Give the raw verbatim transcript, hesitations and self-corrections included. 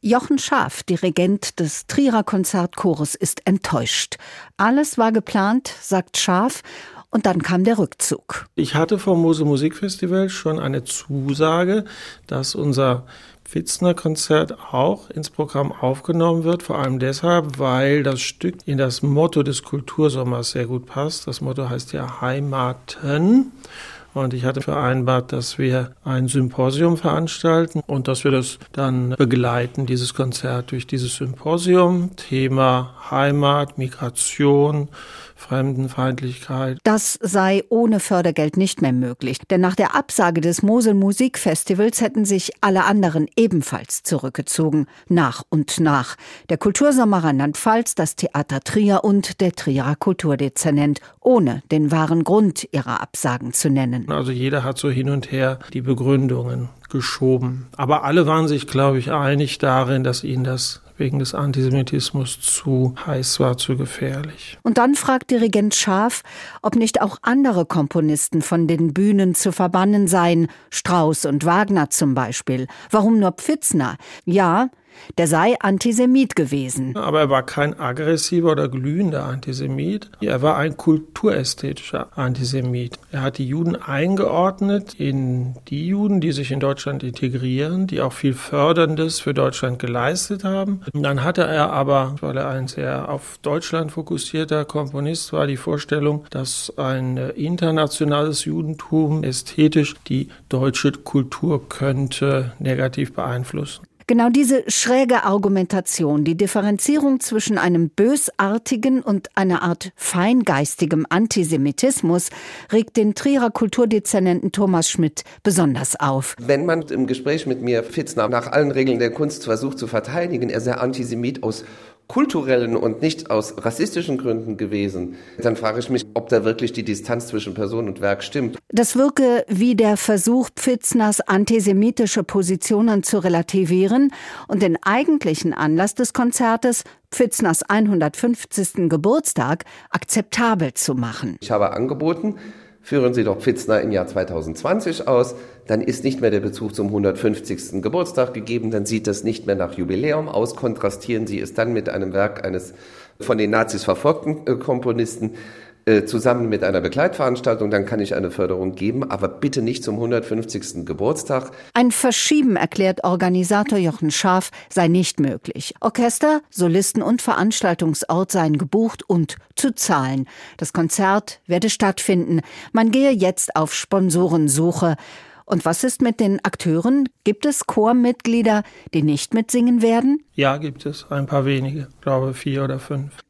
Jochen Schaaf, Dirigent des Trierer Konzertchores, ist enttäuscht. Alles war geplant, sagt Schaaf, und dann kam der Rückzug. Ich hatte vom Mosel Musikfestival schon eine Zusage, dass unser Pfitzner-Konzert auch ins Programm aufgenommen wird, vor allem deshalb, weil das Stück in das Motto des Kultursommers sehr gut passt. Das Motto heißt ja Heimaten. Und ich hatte vereinbart, dass wir ein Symposium veranstalten und dass wir das dann begleiten, dieses Konzert durch dieses Symposium. Thema Heimat, Migration, Fremdenfeindlichkeit. Das sei ohne Fördergeld nicht mehr möglich, denn nach der Absage des Mosel Musikfestivals hätten sich alle anderen ebenfalls zurückgezogen, nach und nach. Der Kultursommer Rheinland-Pfalz, das Theater Trier und der Trierer Kulturdezernent, ohne den wahren Grund ihrer Absagen zu nennen. Also jeder hat so hin und her die Begründungen geschoben. Aber alle waren sich, glaube ich, einig darin, dass ihnen das wegen des Antisemitismus zu heiß war, zu gefährlich. Und dann fragt Dirigent Schaaf, ob nicht auch andere Komponisten von den Bühnen zu verbannen seien, Strauss und Wagner zum Beispiel. Warum nur Pfitzner? Ja, der sei Antisemit gewesen. Aber er war kein aggressiver oder glühender Antisemit. Er war ein kulturästhetischer Antisemit. Er hat die Juden eingeordnet in die Juden, die sich in Deutschland integrieren, die auch viel Förderndes für Deutschland geleistet haben. Und dann hatte er aber, weil er ein sehr auf Deutschland fokussierter Komponist war, die Vorstellung, dass ein internationales Judentum ästhetisch die deutsche Kultur könnte negativ beeinflussen. Genau diese schräge Argumentation, die Differenzierung zwischen einem bösartigen und einer Art feingeistigem Antisemitismus, regt den Trierer Kulturdezernenten Thomas Schmidt besonders auf. Wenn man im Gespräch mit mir Pfitzner nach allen Regeln der Kunst versucht zu verteidigen, er sei Antisemit aus kulturellen und nicht aus rassistischen Gründen gewesen, dann frage ich mich, ob da wirklich die Distanz zwischen Person und Werk stimmt. Das wirke wie der Versuch, Pfitzners antisemitische Positionen zu relativieren und den eigentlichen Anlass des Konzertes, Pfitzners hundertfünfzigsten Geburtstag, akzeptabel zu machen. Ich habe angeboten, führen Sie doch Pfitzner im Jahr zweitausendzwanzig aus, dann ist nicht mehr der Bezug zum hundertfünfzigsten Geburtstag gegeben, dann sieht das nicht mehr nach Jubiläum aus, kontrastieren Sie es dann mit einem Werk eines von den Nazis verfolgten äh, Komponisten äh, zusammen mit einer Begleitveranstaltung, dann kann ich eine Förderung geben, aber bitte nicht zum hundertfünfzigsten Geburtstag. Ein Verschieben, erklärt Organisator Jochen Schaaf, sei nicht möglich. Orchester, Solisten und Veranstaltungsort seien gebucht und zu zahlen. Das Konzert werde stattfinden. Man gehe jetzt auf Sponsorensuche. Und was ist mit den Akteuren? Gibt es Chormitglieder, die nicht mitsingen werden? Ja, gibt es. Ein paar wenige. Ich glaube vier oder fünf.